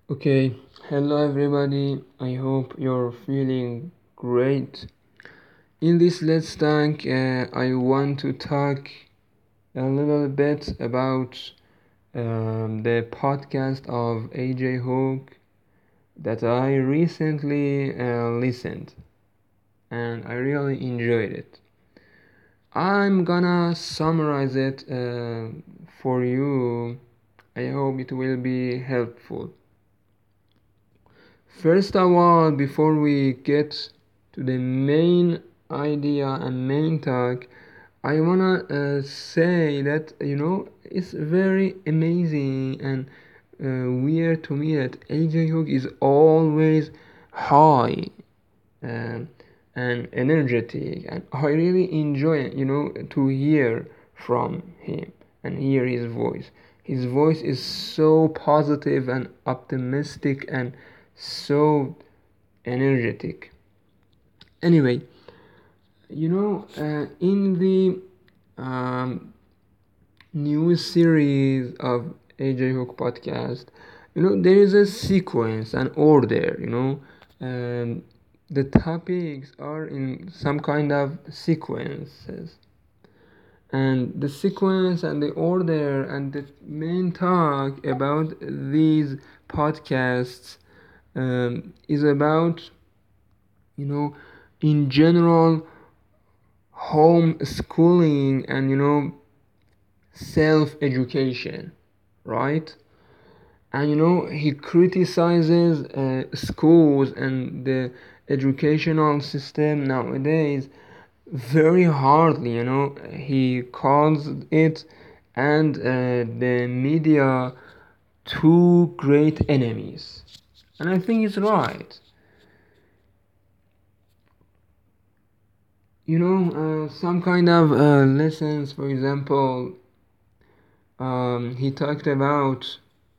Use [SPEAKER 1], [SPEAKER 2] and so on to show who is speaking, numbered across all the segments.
[SPEAKER 1] Okay, hello everybody. I hope you're feeling great. In this Let's Talk, I want to talk a little bit about the podcast of AJ Hawk that I recently listened and I really enjoyed it. I'm gonna summarize it for you. I hope it will be helpful. First of all, before we get to the main idea and main talk, I wanna say that it's very amazing and weird to me that AJ Hook is always high um, and energetic, and I really enjoy to hear from him and hear his voice. His voice is so positive and optimistic and so energetic. Anyway, in the um, new series of AJ Hook podcast, there is a sequence, an order, the topics are in some kind of sequences. And the sequence and the order and the main talk about these podcasts is about, you know, in general, home schooling and, self education, right? And he criticizes schools and the educational system nowadays very hardly. He calls it and the media two great enemies, and I think it's right. Some kind of lessons, for example, he talked about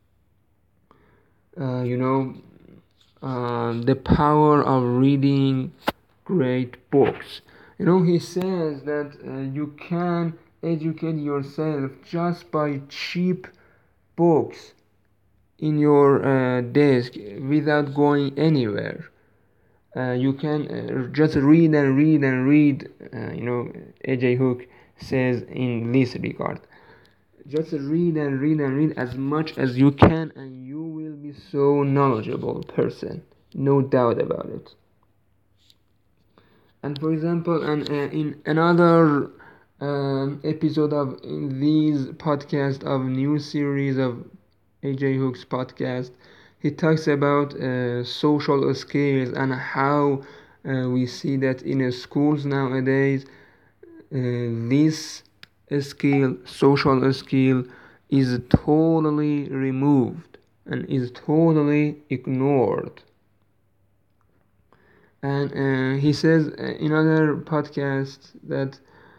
[SPEAKER 1] uh, you know the power of reading great books. He says that you can educate yourself just by cheap books in your desk without going anywhere. You can just read and read and read. AJ Hook says in this regard, just read and read and read as much as you can, and you will be so knowledgeable person, no doubt about it. And for example, and in another episode of in these podcast of new series of AJ Hook's podcast, he talks about social skills and how we see that in schools nowadays this skill, social skill, is totally removed and is totally ignored. And he says in other podcasts that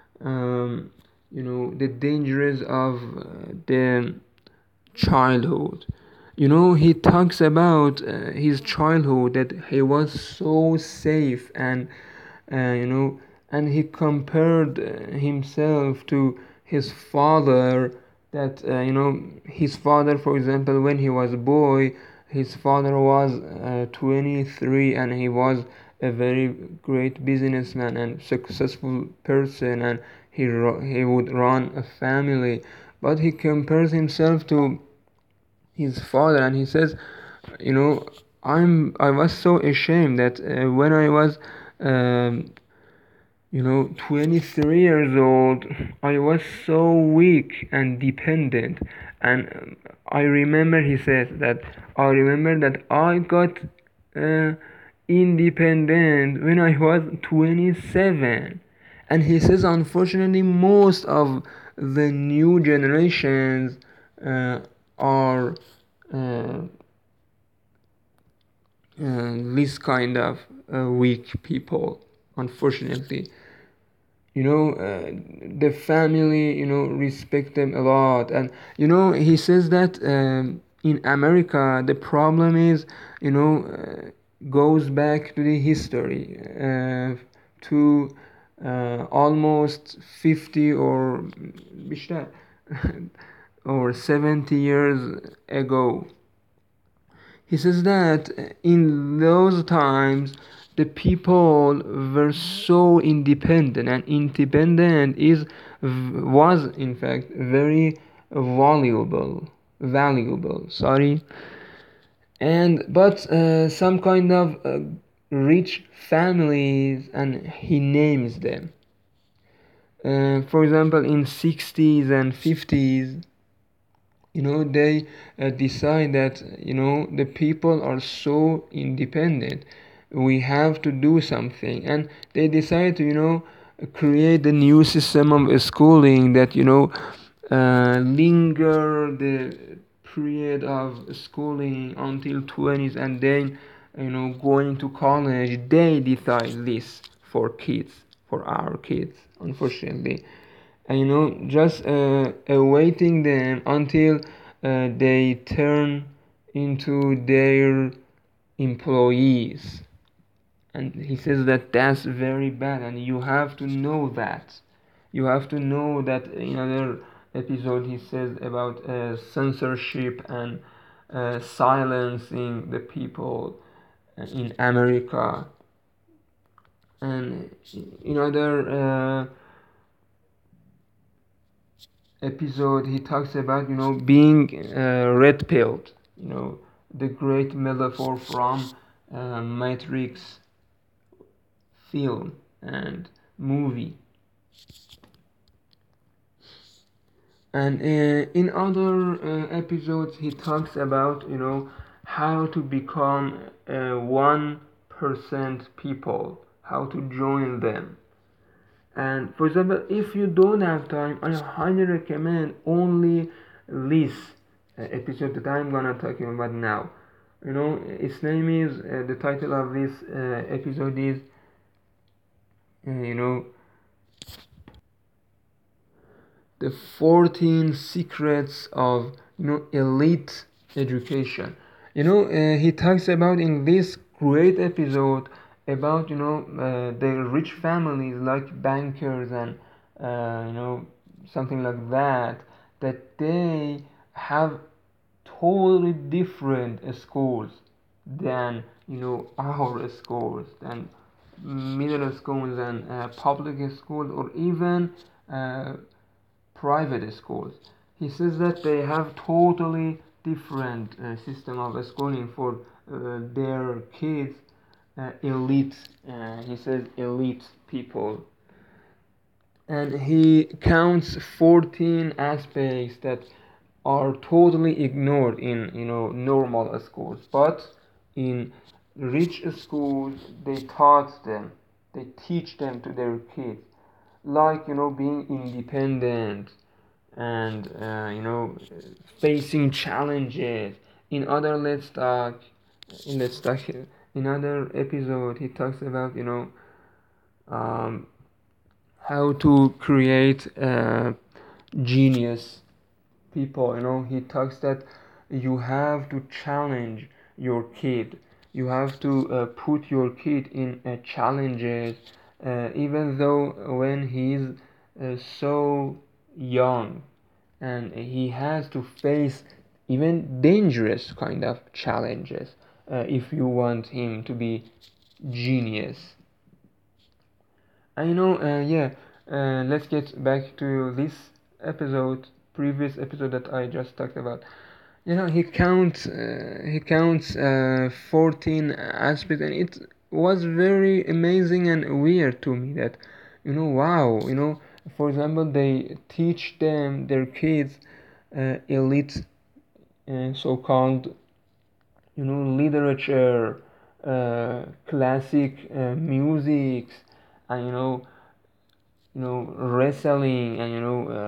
[SPEAKER 1] the dangers of the childhood. He talks about his childhood, that he was so safe, and you know and he compared himself to his father, that his father, for example, when he was a boy, his father was 23, and he was a very great businessman and successful person, and he would run a family. But he compares himself to his father, and he says, you know I was so ashamed that when I was um, 23 years old, I was so weak and dependent. And I remember, he says, that I remember that I got uh, independent when I was 27. And he says, unfortunately, most of the new generations are uh, this kind of weak people, unfortunately. The family respect them a lot. And he says that in America the problem is, goes back to the history, to almost 50 or or 70 years ago. He says that in those times the people were so independent, and independent is was in fact very valuable, sorry. And but some kind of rich families, and he names them. For example, in 60s and 50s, they decide that the people are so independent, we have to do something, and they decide to create a new system of schooling that linger the period of schooling until 20s, and then going to college. They decide this for kids, for our kids, unfortunately. And just awaiting them until they turn into their employees. And he says that that's very bad, and you have to know that. You have to know that. In another episode he says about censorship and silencing the people in America. And in other episode he talks about being red pilled, the great metaphor from Matrix film and movie. And in other episodes he talks about how to become 1% people, how to join them. And for example, if you don't have time, I highly recommend only this episode that I'm gonna talking about now. Its name is the title of this episode is you know the 14 secrets of elite education. He talks about in this great episode about the rich families like bankers and something like that, that they have totally different schools than our schools, than middle schools and public schools, or even uh, private schools. He says that they have totally different system of schooling for their kids, elite. He says elite people, and he counts 14 aspects that are totally ignored in normal schools, but in rich schools they teach them to their kids, like being independent, and facing challenges. In other let's talk in other episode he talks about um, how to create genius people. He talks that you have to challenge your kid, you have to put your kid in challenges, even though when he's so young, and he has to face even dangerous kind of challenges if you want him to be genius. Yeah. Let's get back to this previous episode that I just talked about. He counts 14 aspects, and it was very amazing and weird to me that, wow, for example, they teach their kids elite, so-called, literature, classic music, and wrestling, and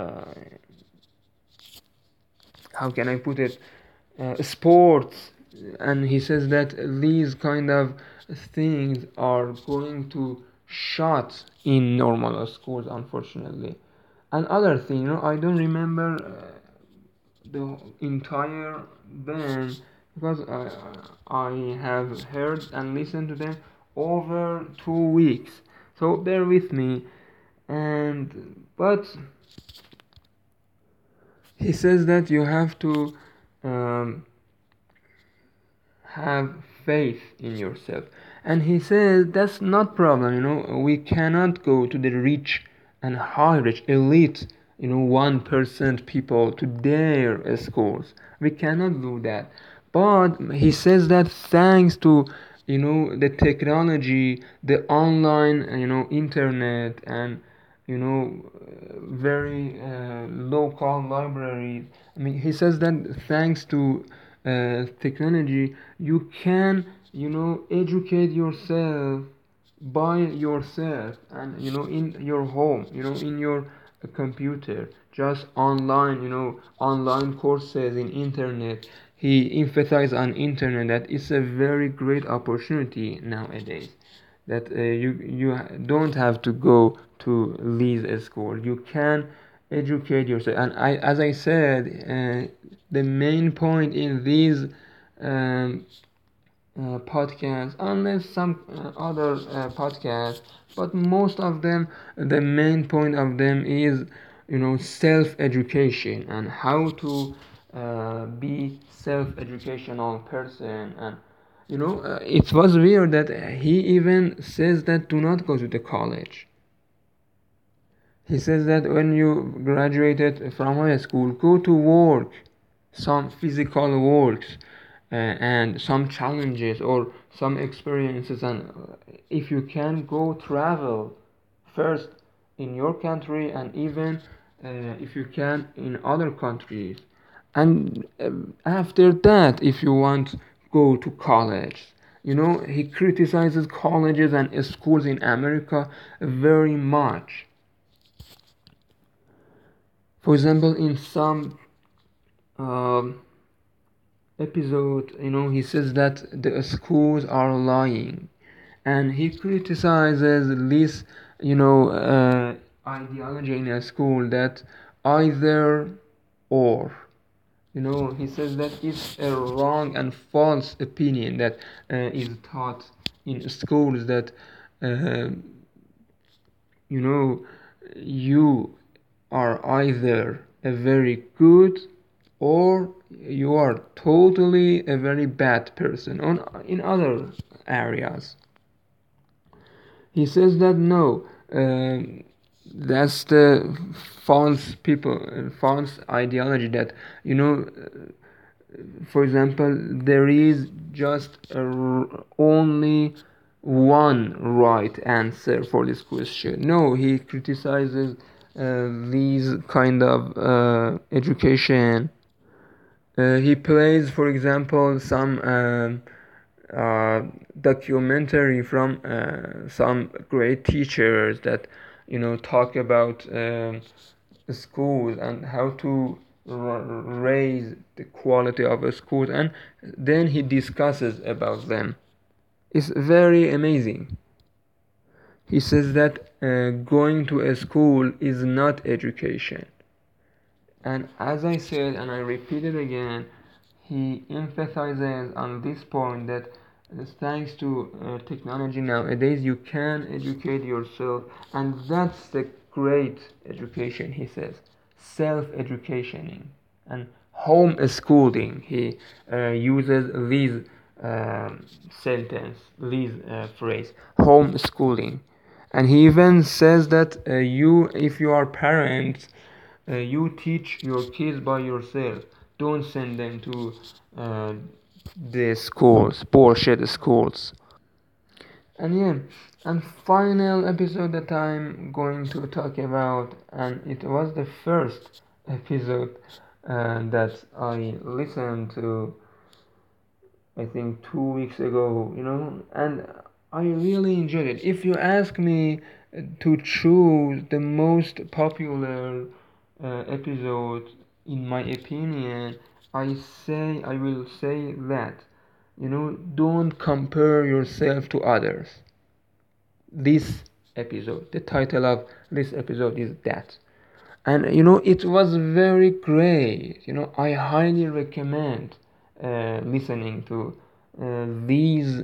[SPEAKER 1] how can I put it, sports. And he says that these kind of things are going to shut in normal schools, unfortunately. And other thing, I don't remember the entire band, because I have heard and listened to them over 2 weeks, so bear with me. And but he says that you have to um, have faith in yourself. And he says that's not problem. We cannot go to the rich and high rich elite, 1% people to their schools. We cannot do that. But he says that thanks to the technology, the online, internet, and very local libraries. I mean, he says that thanks to technology, you can educate yourself by yourself, and in your home, in your computer, just online, online courses in internet. He emphasized on internet that it's a very great opportunity nowadays, that you don't have to go to leave a school. You can educate yourself. And as I said, the main point in these um, podcasts, unless some other podcasts, but most of them, the main point of them is self-education, and how to be self-educational person. And it was weird that he even says that do not go to the college. He says that when you graduated from high school, go to work, some physical works, and some challenges or some experiences, and if you can, go travel first in your country, and even if you can, in other countries. And after that, if you want, go to college. He criticizes colleges and schools in America very much. For example, in some um, episode, he says that the schools are lying, and he criticizes this, ideology in a school, that either or. He says that it's a wrong and false opinion that is taught in schools, that uh, you know you are either a very good, or you are totally a very bad person on in other areas. He says that no, that's the false ideology, that for example, there is just only one right answer for this question. No, he criticizes these kind of education. He plays, for example, some uh, documentary from some great teachers that talk about schools and how to raise the quality of a school, and then he discusses about them. It's very amazing. He says that going to a school is not education. And as I said, and I repeat it again, he emphasizes on this point that thanks to technology nowadays, you can educate yourself, and that's the great education, he says. Self-educating and homeschooling. He uses these sentence, these phrase, homeschooling. And he even says that if you are parents, you teach your kids by yourself. Don't send them to uh, the schools, bullshit schools. And yeah, and final episode that I'm going to talk about, and it was the first episode that I listened to, I think 2 weeks ago, and I really enjoyed it. If you ask me to choose the most popular episode, in my opinion, I will say that, don't compare yourself to others. This episode, the title of this episode is that. And it was very great. I highly recommend listening to these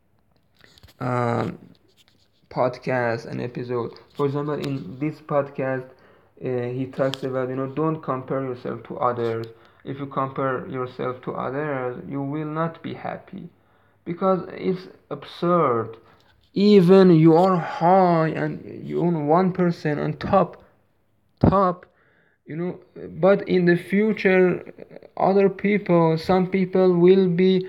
[SPEAKER 1] um, podcasts and episodes. For example, in this podcast, he talks about don't compare yourself to others. If you compare yourself to others, you will not be happy. because it's absurd. Even you are high and you own 1% on top, but in the future, other people, some people will be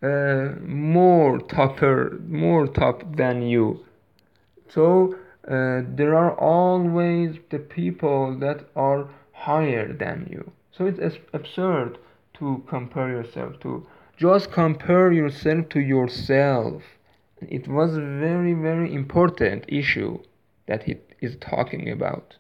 [SPEAKER 1] more top than you. So there are always the people that are higher than you. So it's absurd to compare yourself to just compare yourself to yourself. It was a very, very important issue that he is talking about.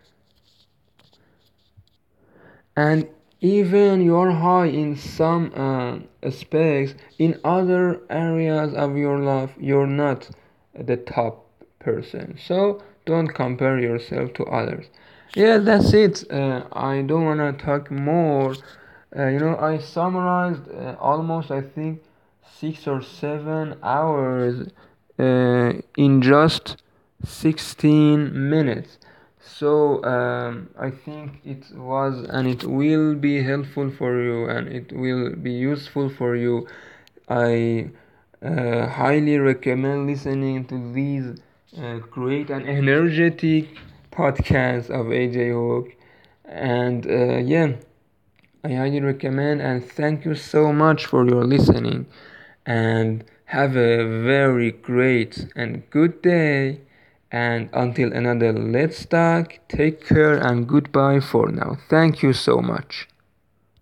[SPEAKER 1] And even you're high in some aspects, in other areas of your life you're not the top person, so don't compare yourself to others. Yeah, that's it. I don't want to talk more. I summarized almost, I think, 6 or 7 hours in just 16 minutes. So I think it was and it will be helpful for you and it will be useful for you. I highly recommend listening to these great and energetic podcasts of AJ Hawk. And yeah, I highly recommend and thank you so much for your listening. And have a very great and good day. And until another Let's Talk, take care and goodbye for now. Thank you so much.